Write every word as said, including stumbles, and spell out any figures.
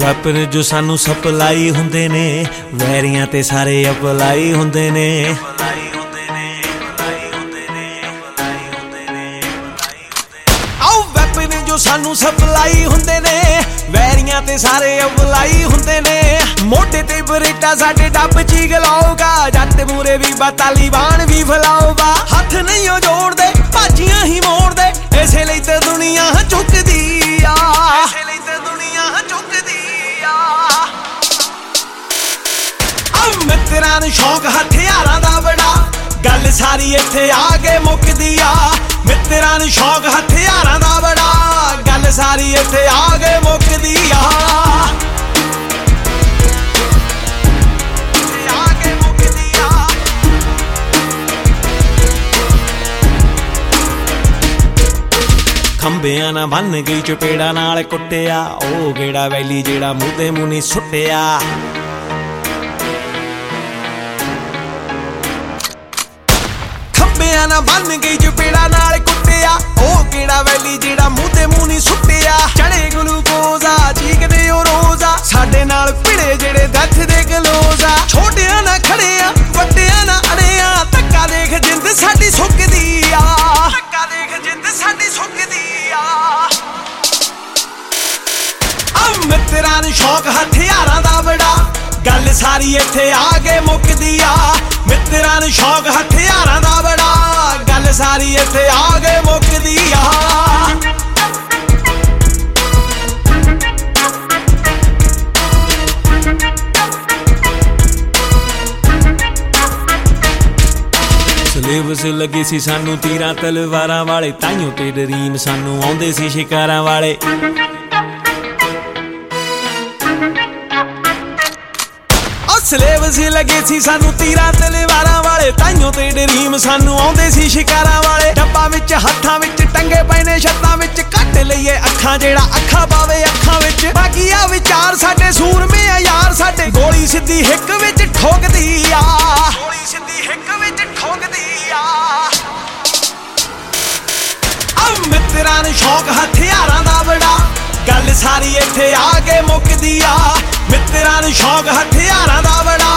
Weapon ਜੋ ਸਾਨੂੰ supply ਹੁੰਦੇ ਨੇ, ਵੈਰੀਆਂ ਤੇ ਸਾਰੇ ਅਪਲਾਈ ਹੁੰਦੇ ਨੇ। ਆਓ ਵੈਪਨ ਜੋ ਸਾਨੂੰ ਸਪਲਾਈ ਹੁੰਦੇ ਨੇ, ਵੈਰੀਆਂ ਤੇ ਸਾਰੇ ਅਪਲਾਈ ਹੁੰਦੇ ਨੇ। ਮੋਢੇ ਤੇ ਬਰੇਟਾ ਸਾਡੇ ਡੱਬ ਚ ਗਲਾਊਗਾ, ਜੱਟ ਮੂਰੇ ਵੀ ਬਾ ਤਾਲੀਬਾਨ ਵੀ ਫਲਾਊਗਾ। ਹੱਥ ਨਹੀਂ ਉਹ ਜੋੜਦੇ ਭਾਜੀਆਂ ਹੀ ਮੋੜਦੇ, ਇਸੇ ਲਈ ਤੇ ਦੁਨੀਆ ਝੁਕਦੀ ਆ, ਇਸੇ ਲਈ ਤੇ ਦੁਨੀਆ ਝੁਕਦੀ ਆ। ਆ ਮਿੱਤਰਾਂ ਨੂੰ ਸ਼ੌਕ ਹਥਿਆਰਾਂ ਦਾ ਬੜਾ, ਗੱਲ ਸਾਰੀ ਇੱਥੇ ਆ ਕੇ ਮੁੱਕਦੀ ਆ। ਮਿੱਤਰਾਂ ਨੂੰ ਸ਼ੌਕ ਹਥਿਆਰਾਂ ਦਾ ਬੜਾ, ਗੱਲ ਸਾਰੀ ਇੱਥੇ ਆ ਕੇ ਮੁੱਕਦੀ ਆ। ਖੰਬਿਆਂ ਨਾ ਬੰਨ ਗਈ ਚਪੇੜਾ ਨਾਲ ਕੁੱਟਿਆ, ਉਹ ਗੇੜਾ ਵੈਲੀ ਜਿਹੜਾ ਮੂੰਹ ਤੇ ਮੂੰਹ ਨੀ ਸੁੱਟਿਆ। ਖੰਬਿਆਂ ਨਾ ਬੰਨ ਗਈ ਚਪੇੜਾ ਨਾਲ ਕੁੱਟਿਆ, ਉਹ ਗੇੜਾ ਵੈਲੀ ਜਿਹੜਾ ਮੂੰਹ ਤੇ ਮੂੰਹ ਨੀ ਸੁੱਟਿਆ। ਚੜੇ ਗਲੂਕੋਜ਼ਾ ਚੀਕਦੇ ਉਹ ਰੋਜ਼ਾ, ਸਾਡੇ ਨਾਲ ਭਿੜੇ ਜਿਹੜੇ ਦੱਥ ਦੇ ਗਲੋਜ਼ਾ। ਛੋਟਿਆਂ ਨਾ ਖੜਿਆ ਵੱਡਿਆਂ ਨਾ ਅੜਿਆ, ਧੱਕਾ ਦੇਖ ਜਿੰਦ ਸਾਡੀ ਸੁੱਕਦੀ ਆ, ਧੱਕਾ ਦੇਖ ਜਿੰਦ ਸਾਡੀ ਸੁੱਕਦੀ ਆ। ਆ ਮਿੱਤਰਾਂ ਨੂੰ ਸ਼ੌਕ ਹਥਿਆਰਾਂ ਦਾ ਬੜਾ, ਗੱਲ ਸਾਰੀ ਇੱਥੇ ਆ ਕੇ ਮੁੱਕਦੀ ਆ। ਮਿੱਤਰਾਂ ਨੂੰ ਸ਼ੌਕ ਹਥਿਆਰਾਂ ਦਾ ਬੜਾ, ਗੱਲ ਸਾਰੀ ਇੱਥੇ ਆ ਕੇ ਮੁੱਕਦੀ ਆ। ਸਿਲੇਬਸ ਲੱਗੇ ਸੀ ਸਾਨੂੰ ਤੀਰਾਂ ਤਲਵਾਰਾਂ ਵਾਲੇ, ਤਾਈਓ ਤੇ ਡਰੀਮ ਸਾਨੂੰ ਆਉਂਦੇ ਸੀ ਸ਼ਿਕਾਰਾਂ ਵਾਲੇ। ਸਿਲੇਬਸ ਲੱਗੇ ਸੀ ਸਾਨੂੰ ਤੀਰਾਂ ਤਲਵਾਰਾਂ ਵਾਲੇ, ਤਾਈਓ ਤੇ ਡਰੀਮ ਸਾਨੂੰ ਆਉਂਦੇ ਸੀ ਸ਼ਿਕਾਰਾਂ ਵਾਲੇ। ਡੱਬਾ ਵਿੱਚ ਹੱਥਾਂ ਵਿੱਚ ਟੰਗੇ ਪਏ ਨੇ ਛੱਤਾਂ ਵਿੱਚ, ਕੱਟ ਲਈਏ ਅੱਖਾਂ ਜਿਹੜਾ ਅੱਖਾਂ ਪਾਵੇ ਅੱਖਾਂ ਵਿੱਚ। ਬਾਕੀ ਆ ਵਿਚਾਰ ਸਾਡੇ ਸੂਰਮੇ ਆ ਯਾਰ, ਸਾਡੇ ਗੋਲੀ ਸਿੱਧੀ ਹਿੱਕ ਵਿੱਚ ਠੋਕਦੀ ਆ, ਗੋਲੀ ਸਿੱਧੀ ਹਿੱਕ ਵਿੱਚ ਠੋਕਦੀ ਆ। ਆ ਮਿੱਤਰਾਂ ਨੂੰ ਸ਼ੌਕ ਹਥਿਆਰਾਂ ਦਾ ਬੜਾ, ਗੱਲ ਸਾਰੀ ਇੱਥੇ ਆ ਕੇ ਮੁੱਕਦੀ ਆ। ਮਿੱਤਰਾਂ ਨੂੰ ਸ਼ੌਕ ਹਥਿਆਰਾਂ ਦਾ ਬੜਾ,